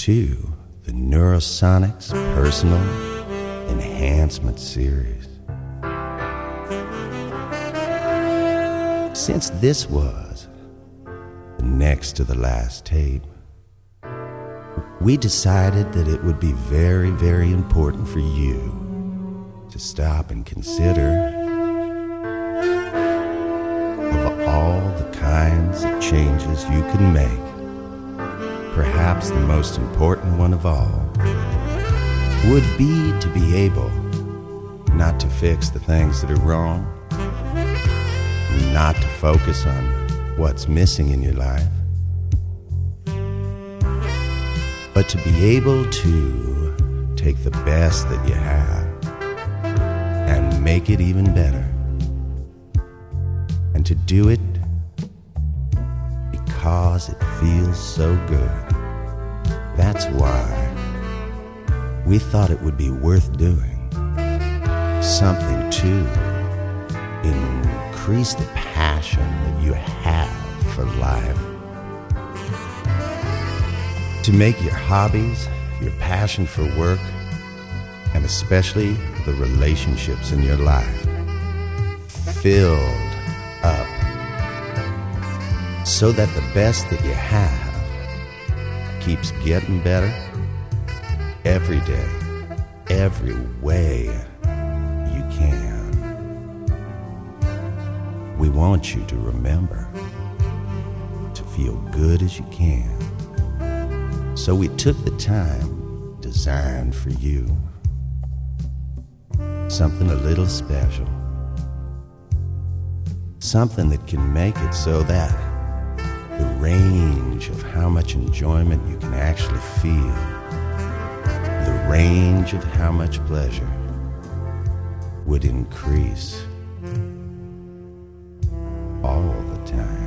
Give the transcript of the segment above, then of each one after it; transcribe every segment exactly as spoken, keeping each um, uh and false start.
to the Neurosonics Personal Enhancement Series. Since this was the next to the last tape, we decided that it would be very, very important for you to stop and consider of all the kinds of changes you can make. Perhaps the most important one of all would be to be able not to fix the things that are wrong, not to focus on what's missing in your life, but to be able to take the best that you have and make it even better, and to do it because it feels so good. That's why we thought it would be worth doing something to increase the passion that you have for life, to make your hobbies, your passion for work, and especially the relationships in your life filled up, so that the best that you have keeps getting better every day, every way you can. We want you to remember to feel good as you can. So we took the time designed for you something a little special, something that can make it so that the range of how much enjoyment you can actually feel, the range of how much pleasure would increase all the time.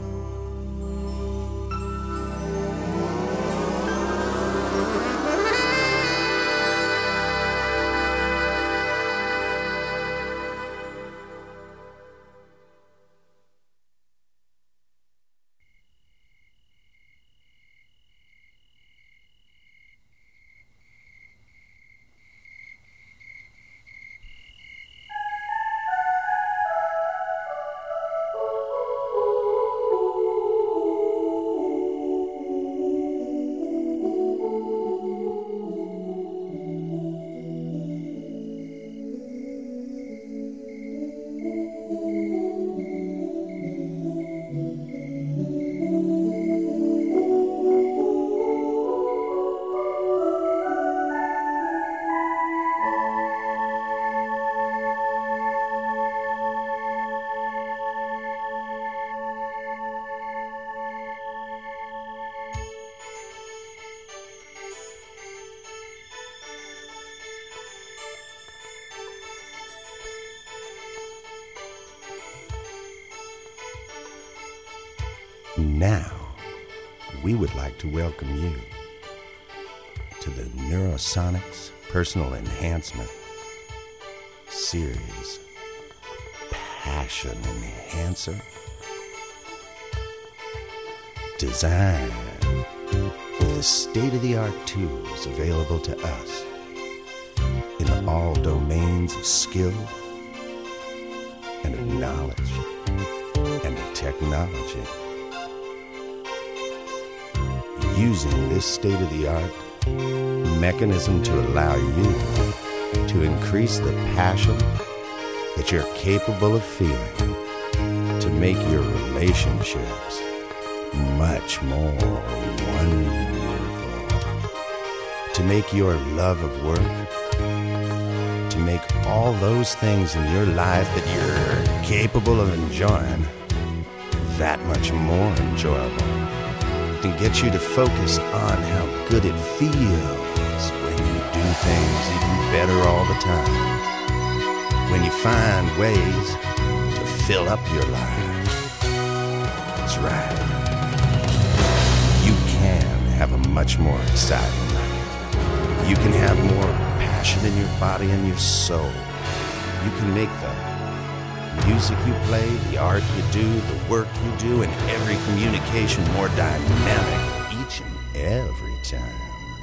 Now, we would like to welcome you to the Neurosonics Personal Enhancement Series Passion Enhancer, designed with the state-of-the-art tools available to us in all domains of skill and of knowledge and of technology. Using this state-of-the-art mechanism to allow you to increase the passion that you're capable of feeling, to make your relationships much more wonderful, to make your love of work, to make all those things in your life that you're capable of enjoying that much more enjoyable. To get you to focus on how good it feels when you do things even better all the time, when you find ways to fill up your life. That's right. You can have a much more exciting life. You can have more passion in your body and your soul. You can make the music you play, the art you do, the work you do, and every communication more dynamic each and every time.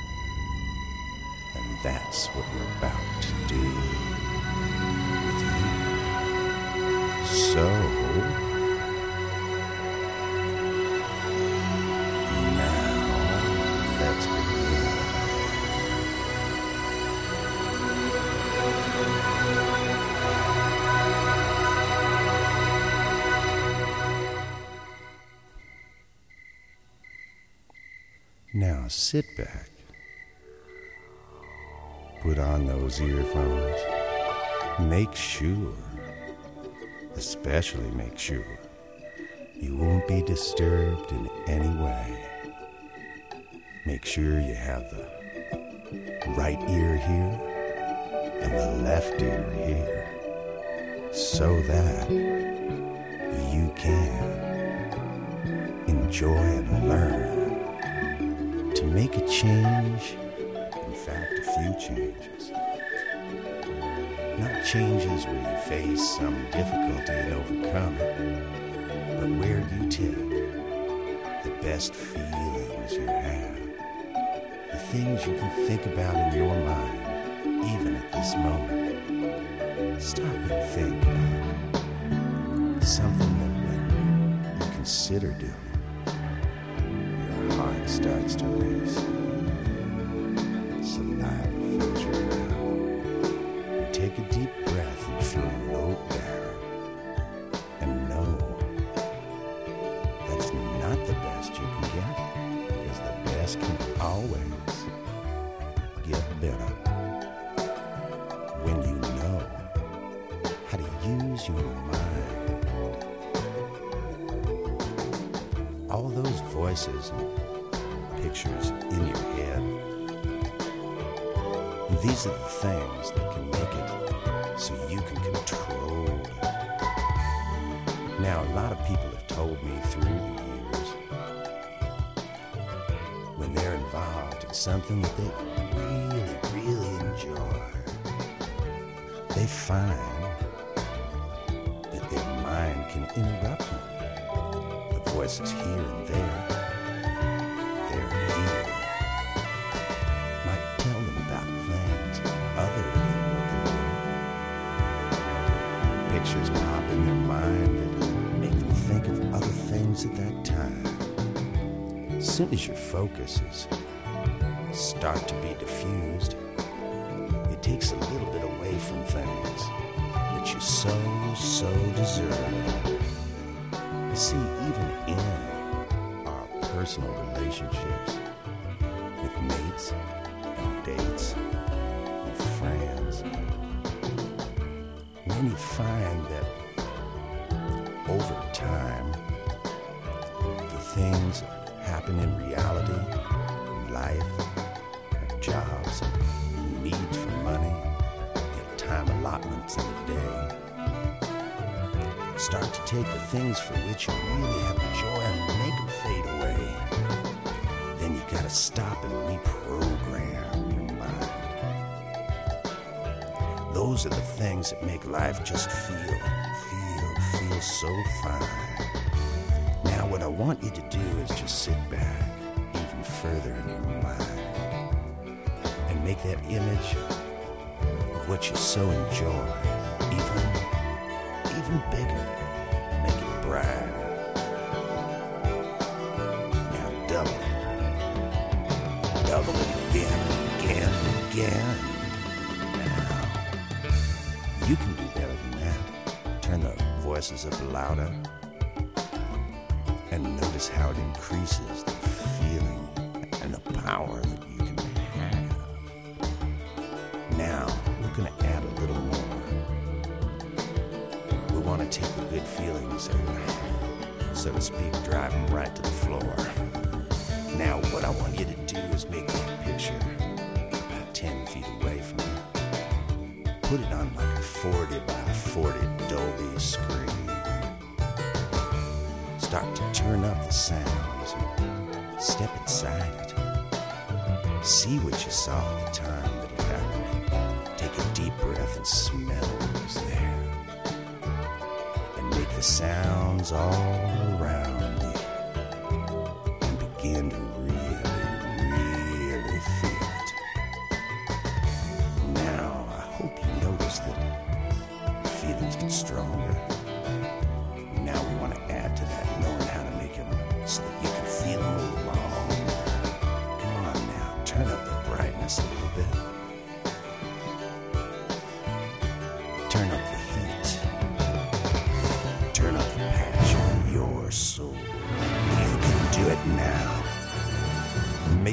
And that's what we're about to do with you. So, now let's begin. Now sit back. Put on those earphones. Make sure, especially make sure, you won't be disturbed in any way. Make sure you have the right ear here and the left ear here, so that you can enjoy and learn to make a change. In fact, a few changes. Not changes where you face some difficulty and overcome it, but where you take the best feelings you have, the things you can think about in your mind, even at this moment. Stop and think about something that when you consider doing, your heart starts to race. Saliva fills your mouth. You take a deep breath and float down. And know that's not the best you can get, because the best can always get better. When you know how to use your mind. All those voices and pictures in your head, these are the things that can make it so you can control it. Now, a lot of people have told me through the years, when they're involved in something that they really, really enjoy, they find that their mind can interrupt them. The voices here and there, there and here, might tell them about things other than what they're doing. Pictures pop in their mind that make them think of other things at that time. As soon as your focuses start to be diffused, it takes a little bit away from things that you so, so deserve. You see, even in our personal relationships with mates and dates and friends, then you find that over time, the things that happen in reality, life, our jobs, needs for money, your time allotments in the day, start to take the things for which you really have joy and make them fade away. Then you gotta stop and reprogram your mind. Those are the things that make life just feel, feel, feel so fine. Now what I want you to do is just sit back even further in your mind and make that image of what you so enjoy even, even bigger. Make it brighter. Now double it. Double it again, again, again. Now, you can do better than that. Turn the voices up louder and notice how it increases the feeling and the power that you can have. Now, we're going to add a little more. We want to take the good feelings and, so to speak, drive them right to the floor. Now, what I want you to do is make that picture about ten feet away from you. Put it on like a forty by forty Dolby screen. Start to turn up the sounds and step inside it. See what you saw at the time that it happened. Take a deep breath and smell what was there. And make the sounds all around you. And begin to really, really feel it.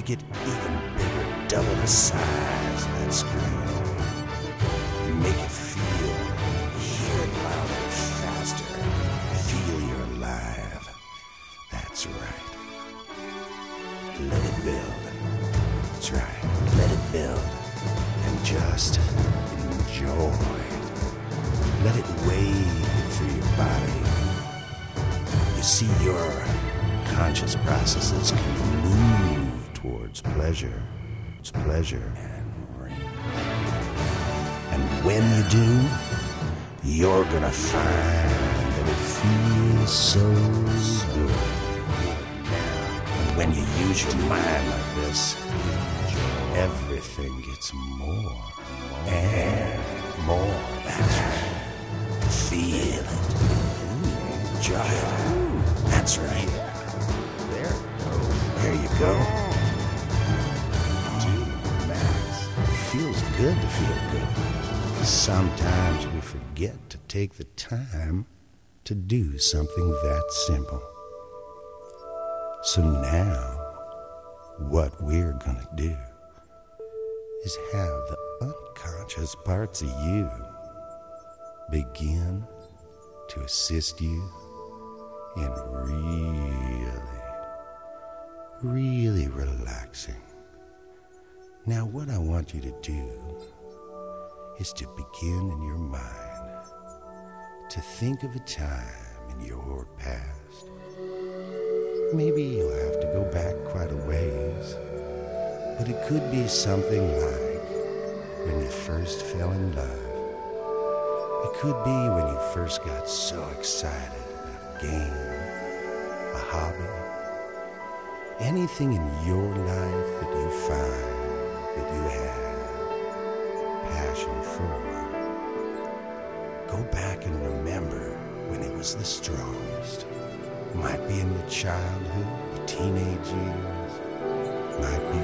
Make it even bigger, double the size of that screen. Make it feel, hear it louder, faster. Feel you're alive. That's right. Let it build. That's right. Let it build. And just enjoy. Let it wave through your body. You see, your conscious processes can move towards pleasure. It's pleasure and rain. And when you do, you're gonna find that it feels so good. And when you use your mind like this, everything gets more and more. That's right. Feel it. Enjoy it. That's right. There it goes. There you go. Dude, Max, it feels good to feel good. Sometimes we forget to take the time to do something that simple. So now, what we're gonna do is have the unconscious parts of you begin to assist you in really, really relaxing. Now, what I want you to do is to begin in your mind to think of a time in your past. Maybe you'll have to go back quite a ways, but it could be something like when you first fell in love. It could be when you first got so excited about a game, a hobby, anything in your life that you find that you have passion for. Go back and remember when it was the strongest. Might be in your childhood, your teenage years, might be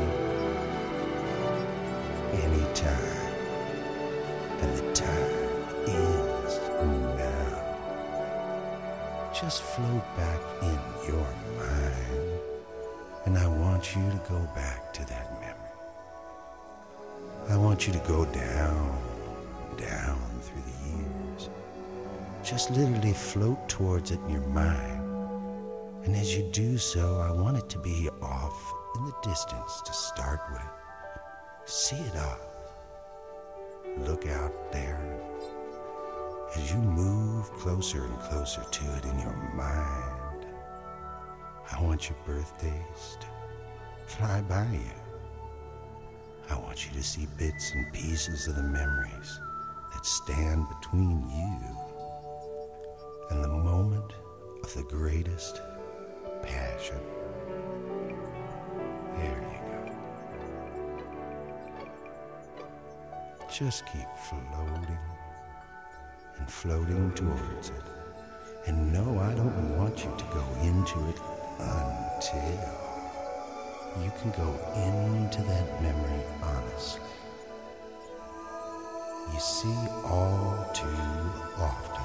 any time. And the time is now. Just float back in your mind, and I want you to go back to that memory. I want you to go down, down through the years. Just literally float towards it in your mind. And as you do so, I want it to be off in the distance to start with. See it off. Look out there. As you move closer and closer to it in your mind, I want your birthdays to fly by you. I want you to see bits and pieces of the memories that stand between you and the moment of the greatest passion. There you go. Just keep floating and floating towards it. And no, I don't want you to go into it until you can go into that memory honestly. You see, all too often,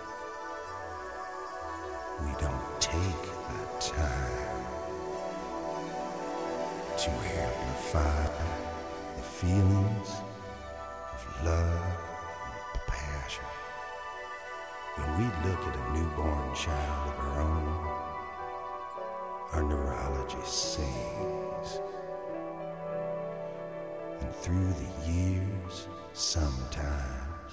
we don't take the time to amplify the feelings of love and passion. When we look at a newborn child of our own, our neurology sings. And through the years, sometimes,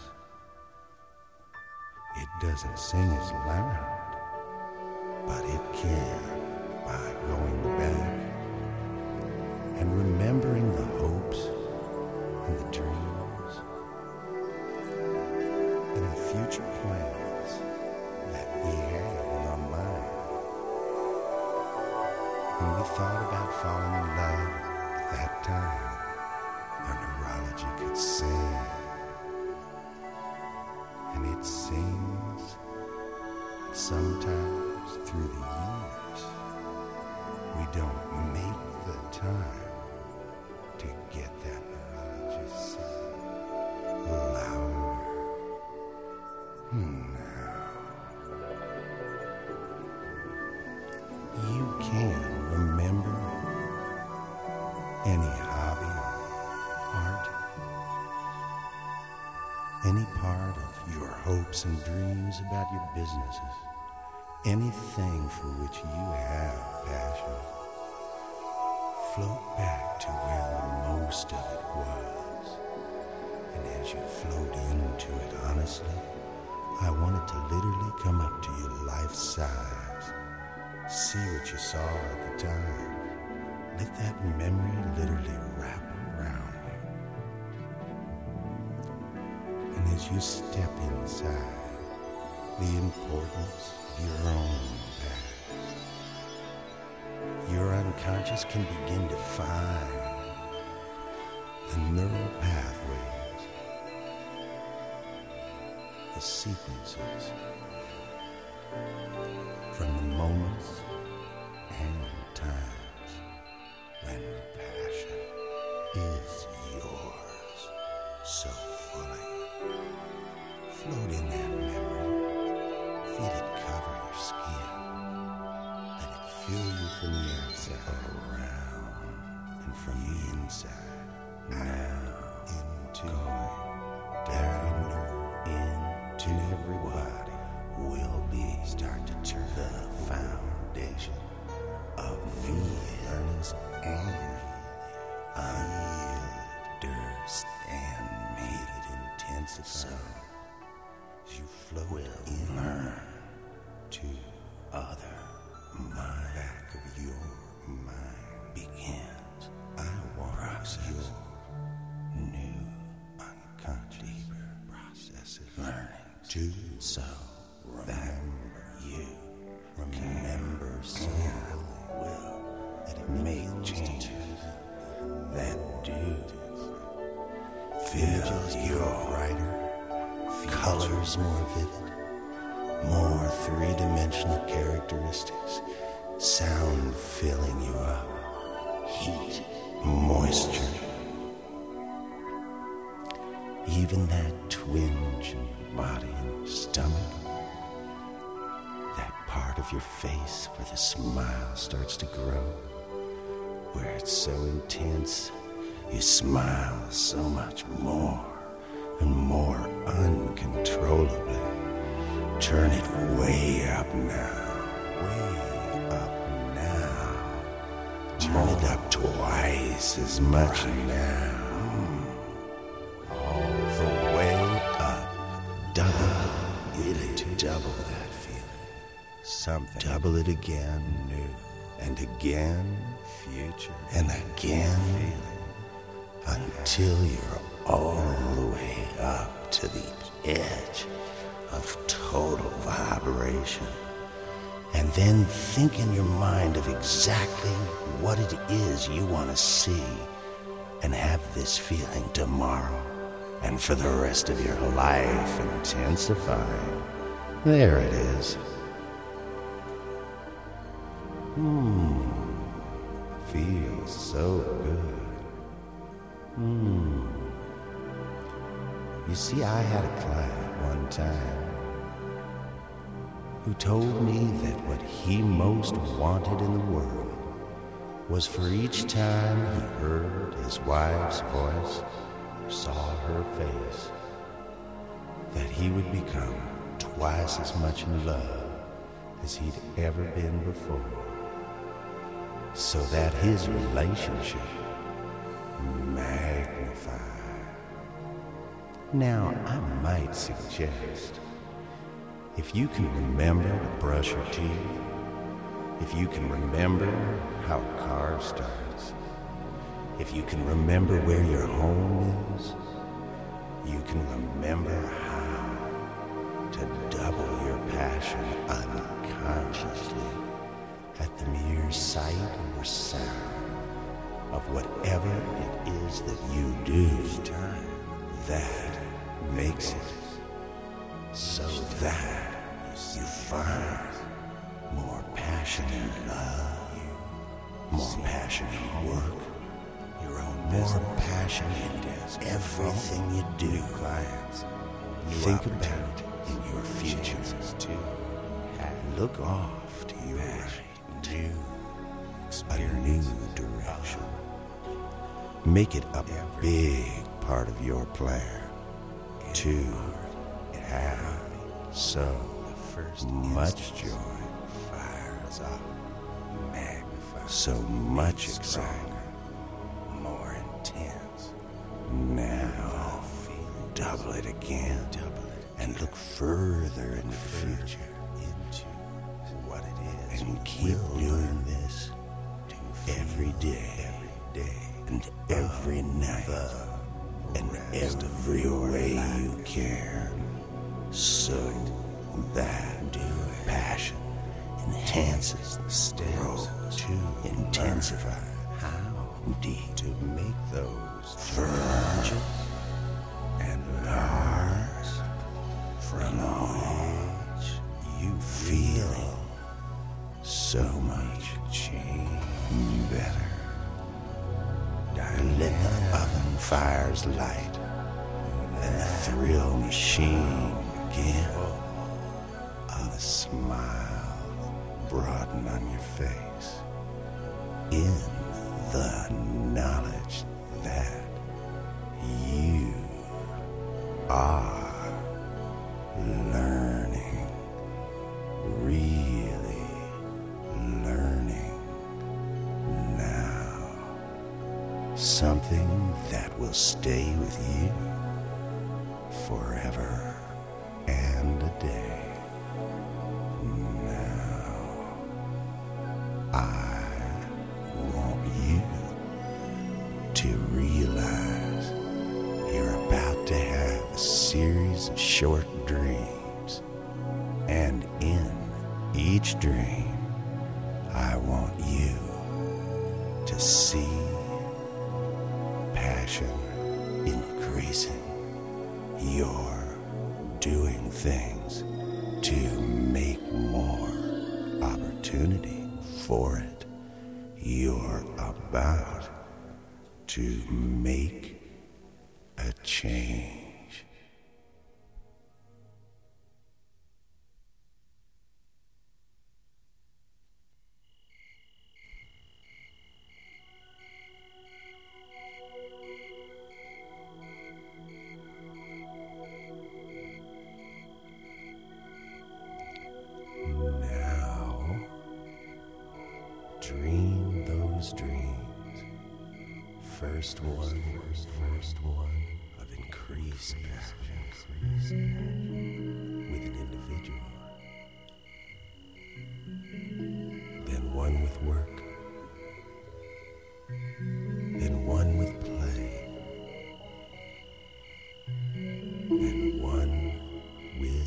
it doesn't sing as loud, but it can by going back and remembering the hopes and the dreams and the future plans that we had in our mind. When we thought about falling in love at that time, our neurology could sing. And it sings. And sometimes through the years, we don't make the time to get that neurology sing louder. Now, you can remember Any hobby or art? Any part of your hopes and dreams about your businesses? Anything for which you have passion? Float back to where the most of it was. And as you float into it honestly, I want it to literally come up to you life size. See what you saw at the time. Let that memory literally wrap around you. And as you step inside, the importance of your own past, your unconscious can begin to find the neural pathways, the sequences from the moments and times when passion is yours so fully. Float in that memory, feel it cover your skin, let it fill you from the outside around and from the inside now into down into everybody will be start to turn the foundation of new learnings and understand it intensify. So you flow will in learn to other mind back of your mind begins. I want your new unconscious processes learning to so remember you remember so well that it may change that do feels your brighter, colors more vivid, more three-dimensional characteristics, sound filling you up, heat, moisture, even that twinge in your body and your stomach, that part of your face where the smile starts to grow, where it's so intense, you smile so much more and more uncontrollably. Turn it way up now, way up now. Turn it up twice as much now. All the way up. Double it, double that feeling. Something. Double it again, new. And again, future. And again, feeling. Until you're all the way up to the edge of total vibration. And then think in your mind of exactly what it is you want to see and have this feeling tomorrow and for the rest of your life intensifying. There it is. Hmm. Feels so good. Hmm. You see, I had a client one time who told me that what he most wanted in the world was for each time he heard his wife's voice or saw her face, that he would become twice as much in love as he'd ever been before, so that his relationship magnified. Now, I might suggest, if you can remember to brush your teeth, if you can remember how a car starts, if you can remember where your home is, you can remember how to double your passion unconsciously at the mere sight or sound of whatever it is that you do. That makes it so that you find more passion in love, more passion in work, your own more passion in everything you do. Clients, think about it in your future too. Look off to your right, to a new direction. Make it a big part of your plan to have so much joy, so much excitement, more intense. Now, double it again and look further in the future into what it is, and keep doing this every day, every day, and every night, and every way you can, so that passion enhances, grows to intensify. How deep to make those firm and hearts from which you feeling so much change better. Let the oven fires light and the thrill machine begin. A smile broaden on your face in the knowledge that you are learning, really learning now. Something that will stay with you forever and a day. Now, I want you to realize you're about to have a series of short dreams, and in each dream, I want you to see passion increasing. You're doing things to make more opportunity for it. You're about to make a change. Dream those dreams. First one, first one of increased passion with an individual. Then one with work. Then one with play. Then one with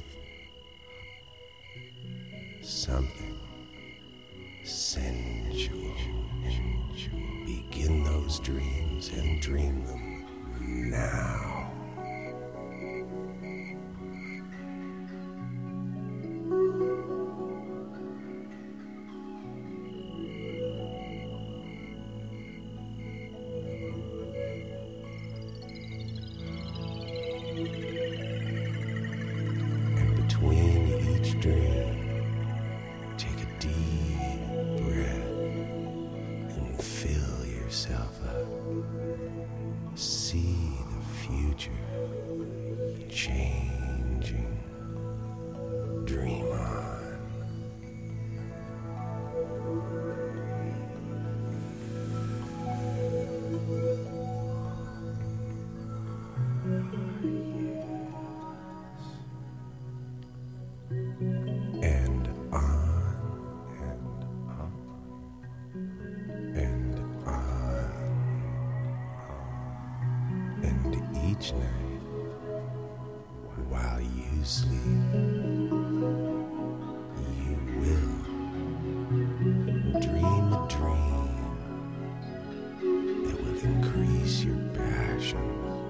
something sensual. Begin those dreams and dream them now. And between each dream, take a deep breath and fill yourself up. See the future changing. Dream on. And on and on and on, and each night while you sleep, you will dream a dream that will increase your passion,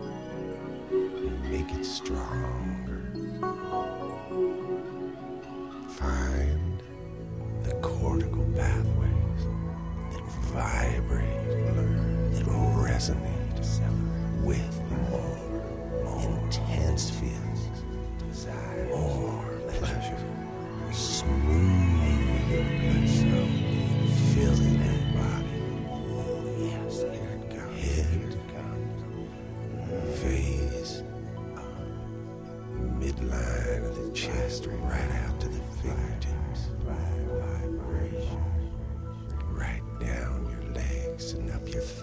make it stronger. Find the cortical pathways that vibrate, that resonate with more intense feelings, more pleasure, smoother pleasure, filling your body. Yes, here it goes. Head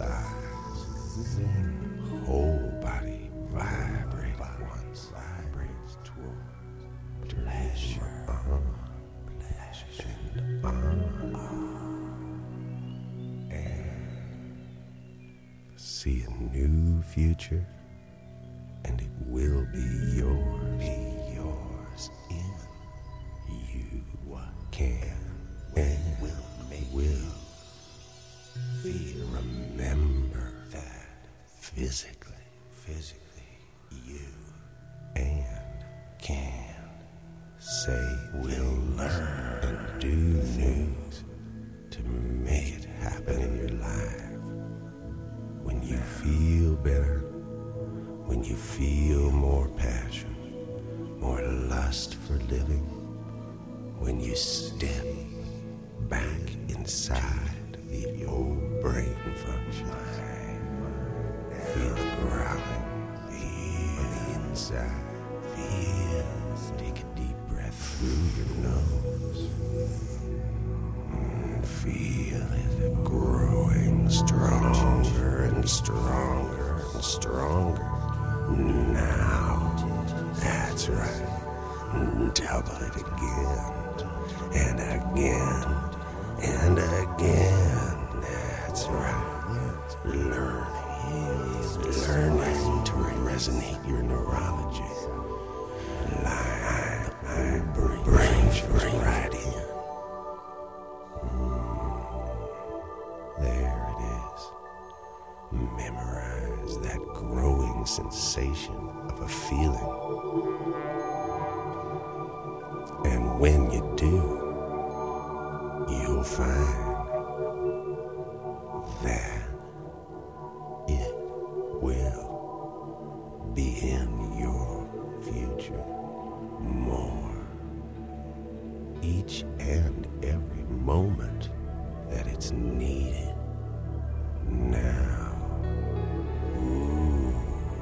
thighs. Whole body vibrating once vibrates toward pleasure, on, pleasure, and on, and see a new future, and it will be yours, be yours in you can and will make will feel. Remember that physically, physically you and can say, will learn and do things to make it happen in your life. When you feel better, when you feel more passion, more lust for living, when you step back inside the old brain function, feel the growling on the inside. Feel, take a deep breath through your nose. And feel it growing stronger and stronger and stronger. Now, that's right. Double it again and again and again. That's right. Learning, learning to resonate your neurology. Line, line, bring, bring, bring right in. Mm, there it is. Memorize that growing sensation of a feeling. And when you do, you'll find that it will be in your future more. Each and every moment that it's needed now. Ooh.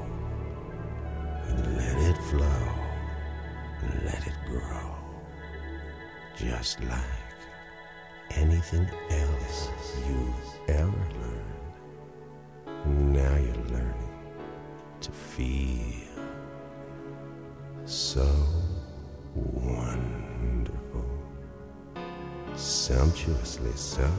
And let it flow. Let it grow. Just like anything else you've ever learned. Now you're learning to feel so wonderful, sumptuously so,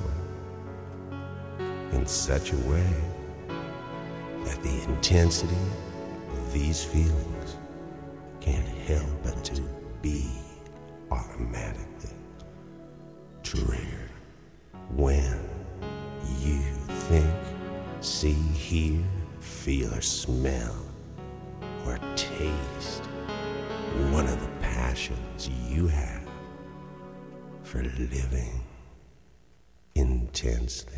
in such a way that the intensity of these feelings can't help but to be automatically triggered when you think, see, hear, feel, or smell, or taste one of the passions you have for living intensely.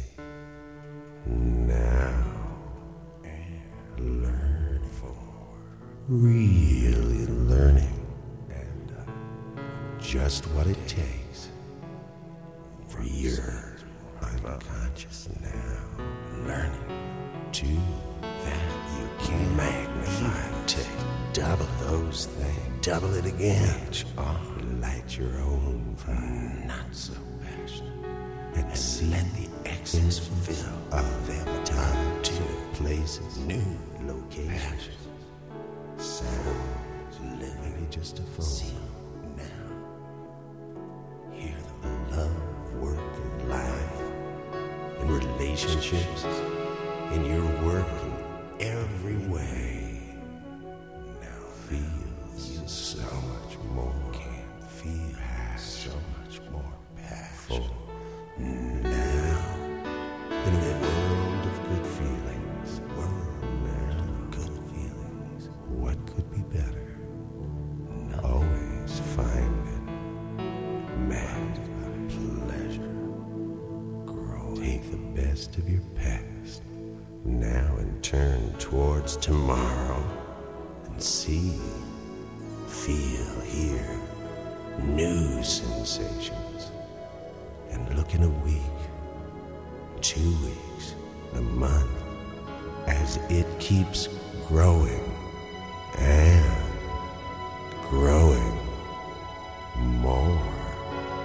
Now, and learn for really learning, and uh, just what it takes for your unconscious now learning to that you can magnify, take double those things, double it again, oh, light your own fire, not so passionate, and, and see let the excess fill of them time to places, new locations, sounds, living just a phone. See now, hear the love, work, and life, in relationships, in your work, in every way. Now feels so much more, can feel so much more powerful. Now, in a world of good feelings, world now of good feelings, what could be better? Always find it, magnify pleasure, grow. Take the best of your past now and turn towards tomorrow and see, feel, hear new sensations. And look in a week, two weeks, a month, as it keeps growing and growing more.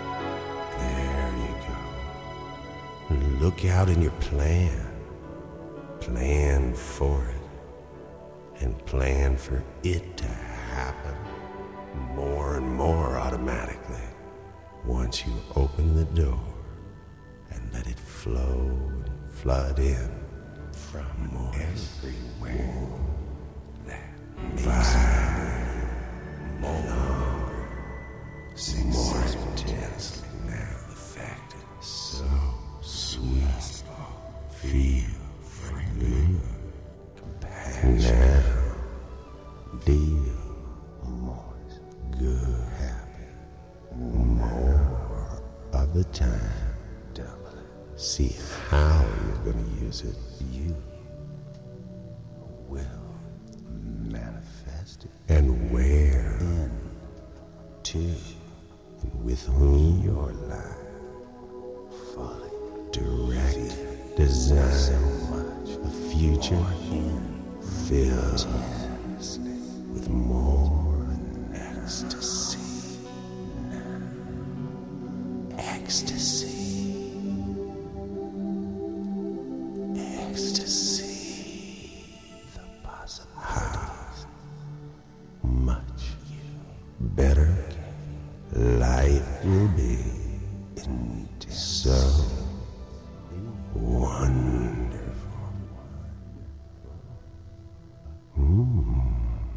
There you go. Look out in your plan plan for it and plan for it to happen more and more automatically once you open the door and let it flow and flood in from more everywhere. That vibrating more, more intensely now. Affected so sweet. Feel good. Now deal more good. Happy more of the time. Double it. See how you're gonna use it. You will manifest it. And where? In, to, and with whom your life fully direct design so much a future filled with more ecstasy. Ecstasy. Ecstasy. The possibilities. Much better life will be. So wonderful. Mm.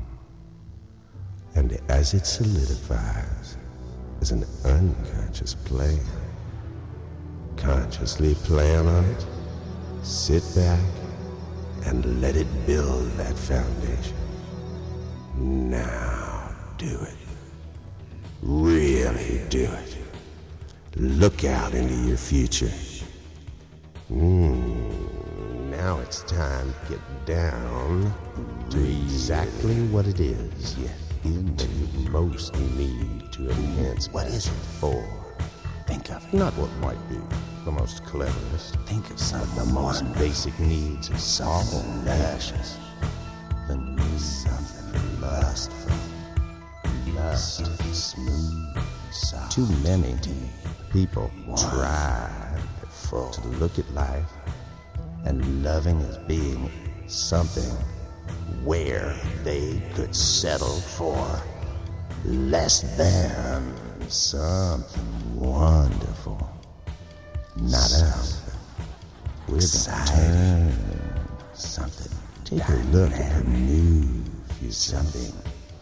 And as it solidifies as an unconscious plan, consciously plan on it, sit back and let it build that foundation. Now do it. Really do it. Look out into your future. Mm, now it's time to get down to exactly what it is that you most need to enhance. What is it for? Think of it. Not what might be the most cleverest. Think of something. But the most basic needs of all passions. The need something lustful, lust, smooth, soft. Too many people try to look at life and loving as being something where they could settle for less than something wonderful. Not us. We're gonna turn something. Take a look at her new future. Something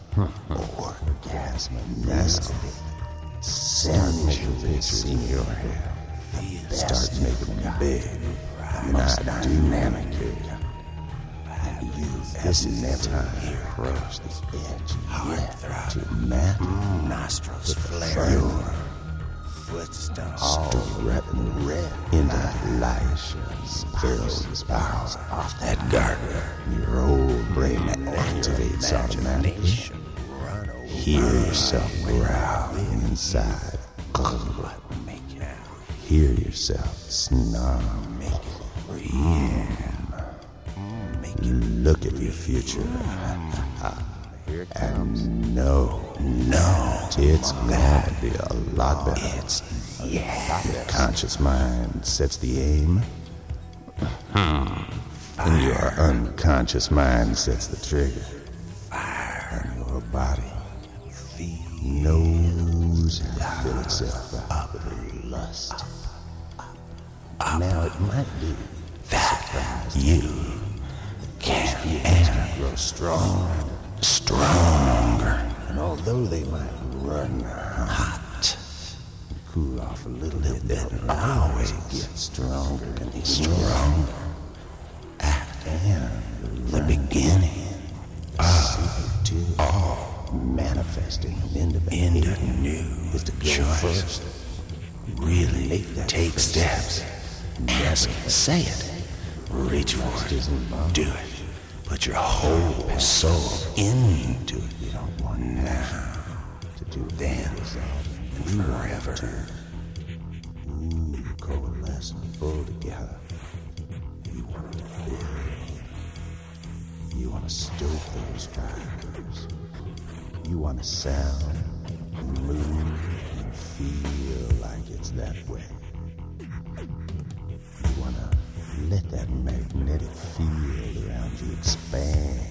orgasmic. Start making this in your head. Start making it big, not dynamic. And you, this is the time to approach the edge yet to map nostrils flare your footsteps all wrapping red into light fills the spirals off that garden. Your old brain activates automatically. Hear yourself growl inside. Hear yourself snarl. Mm. Look at your future and know, know it's gonna be a lot better. It's yeah. Your conscious mind sets the aim, and your unconscious mind sets the trigger, and your body knows how to fill itself up with lust. Now it might be that you can and grow stronger, stronger. And although they might run hot, and cool off a little, little bit, they'll always get stronger and stronger. At the beginning of all manifesting into into new is to go first. Really take steps. Ask, say it, reach for it, do it. Put your whole soul into it. You don't want now to do then and forever. Ooh, you coalesce and pull together. You want to build. You want to stoke those fires. You want to sound and move and feel like it's that way. You wanna Let that magnetic field around you expand.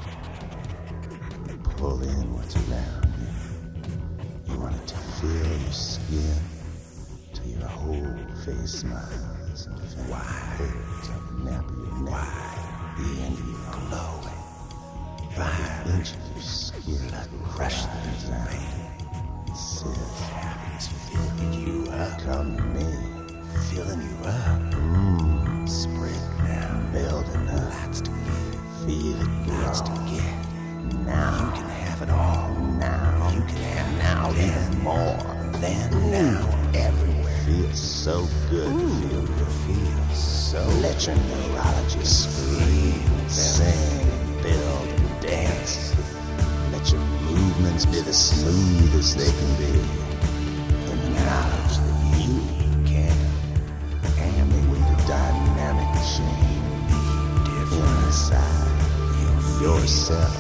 Pull in what's around you. You want it to fill your skin till your whole face smiles and feel hurts at the nape of your neck, the end of your glowing. Every inch of your skin, blood rush things out. It says happiness filling you up. Come to me, filling you up. Mmm, spread now, building up. Lots to get, feel it grow. Lots to get. Now you can have it all. Now you can have now even more than now. Everywhere feels so good. Ooh. To feel good. Feels so. Let your neurologist scream, sing, build, and dance. Let your movements be the smoothest they can be. In the knowledge that you can, and with the dynamic change, different inside yourself.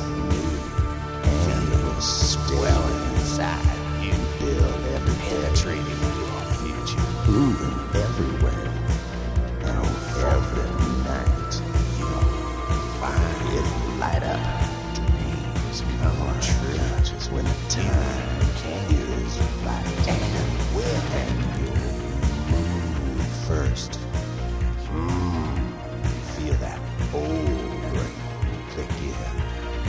Swelling inside you, build every penetrating your future, moving everywhere, and every night you'll find it light up. Dreams come true just when the time is right, and will and you'll move first. Mmm, feel that old brain click in.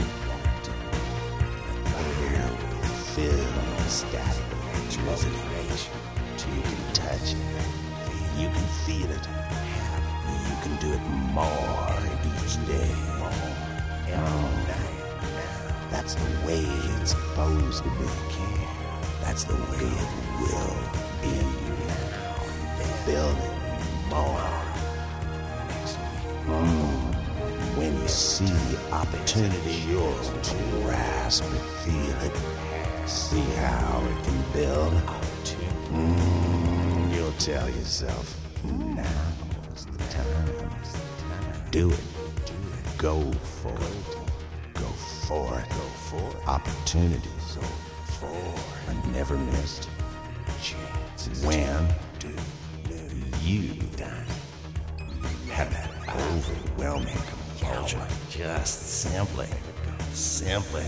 Feel static electricity till you can touch it. You can feel it. You can do it more each day. All night. That's the way it's supposed to be. That's the way it will be. Build it more. Mm. When you see the opportunity yours to grasp it, feel it. See how it can build. Mm, you'll tell yourself, now's the time. Do it. Go for it. Go for it. Go for it. Opportunities are never missed. Chances. When do you have that overwhelming compulsion? Just simply, simply.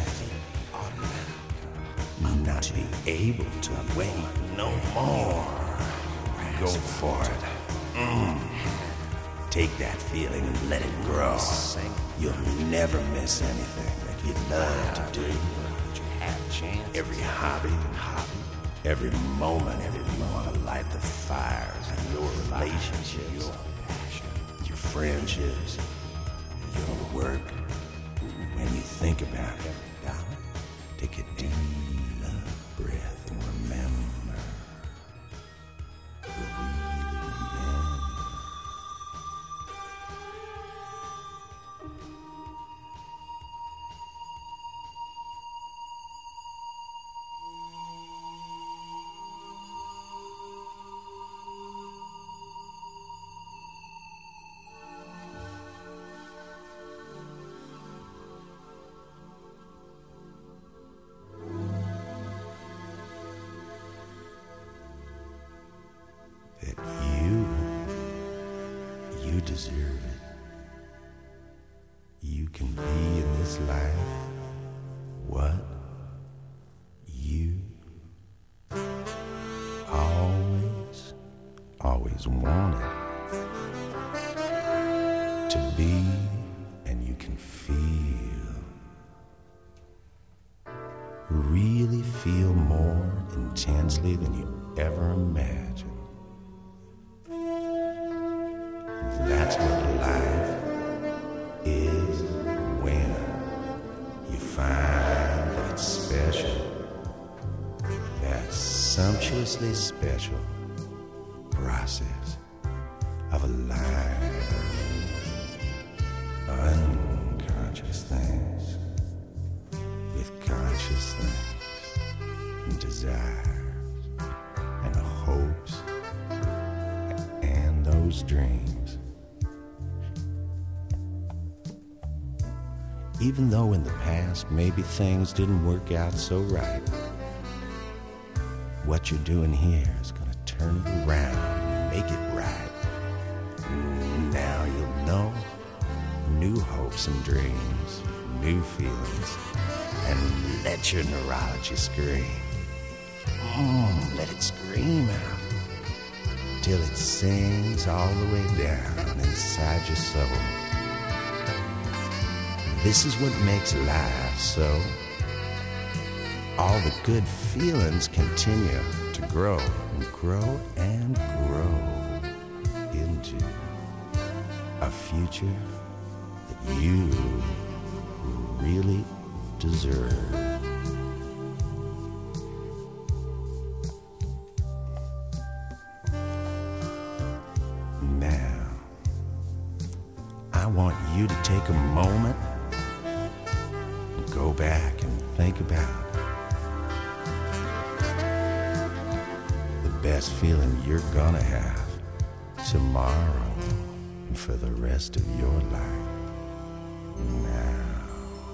Not be able to wait no more. Go for it. Mm. Take that feeling and let it grow. You'll never miss anything that you love to do. Every hobby, every moment, every you want to light the fires in your relationships, your friendships, your work. When you think about it, take a deep breath and remember to really remember. That you, you deserve it. You can be in this life what you always, always wanted to be, and you can feel, really feel more intensely than you ever imagined. That's what life is when you find that special, that sumptuously special process of aligning unconscious things with conscious things and desires and hopes and those dreams. Even though in the past maybe things didn't work out so right, what you're doing here is going to turn it around, make it right. Now know, new hopes and dreams, new feelings, and let your neurology scream. Mm, let it scream out till it sings all the way down inside your soul. This is what makes life so. All the good feelings continue to grow and grow and grow into a future that you really deserve. Now, I want you to take a moment and go back and think about the best feeling you're gonna have tomorrow and for the rest of your life. Now,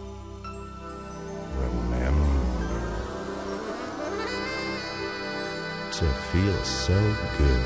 remember to feel so good.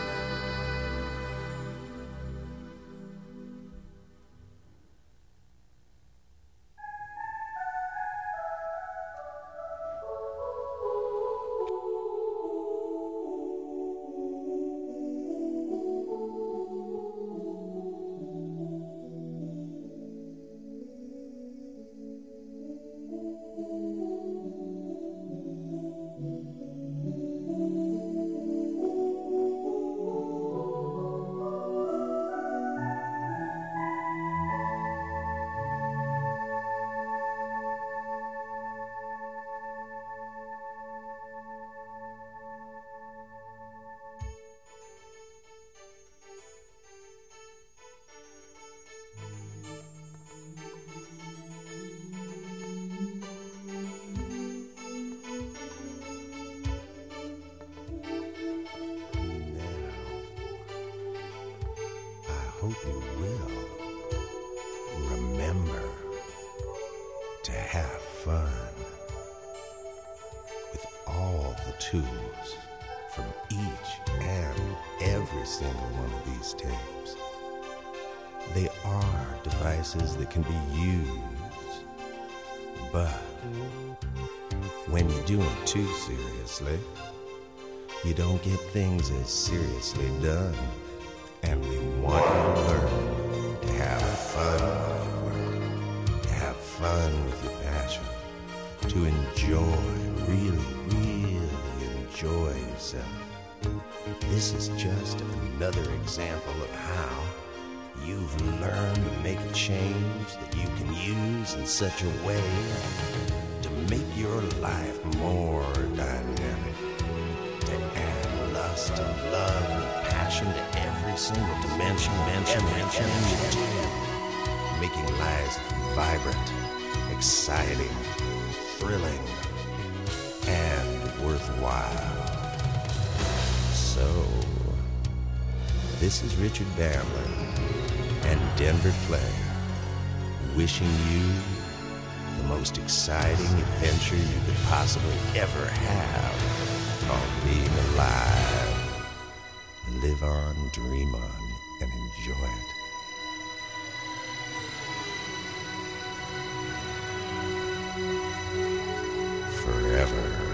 I hope you will remember to have fun with all the tools from each and every single one of these tapes. They are devices that can be used, but when you do them too seriously, you don't get things as seriously done. And we want you to learn to have fun while you work, to have fun with your passion, to enjoy, really, really enjoy yourself. This is just another example of how you've learned to make a change that you can use in such a way to make your life more dynamic, to add lust and love and passion to every single dimension, dimension, dimension you do, making lives vibrant, exciting, thrilling, and worthwhile. So, this is Richard Bambler and Denver Clay wishing you the most exciting adventure you could possibly ever have on being alive. Live on, dream on, and enjoy it forever.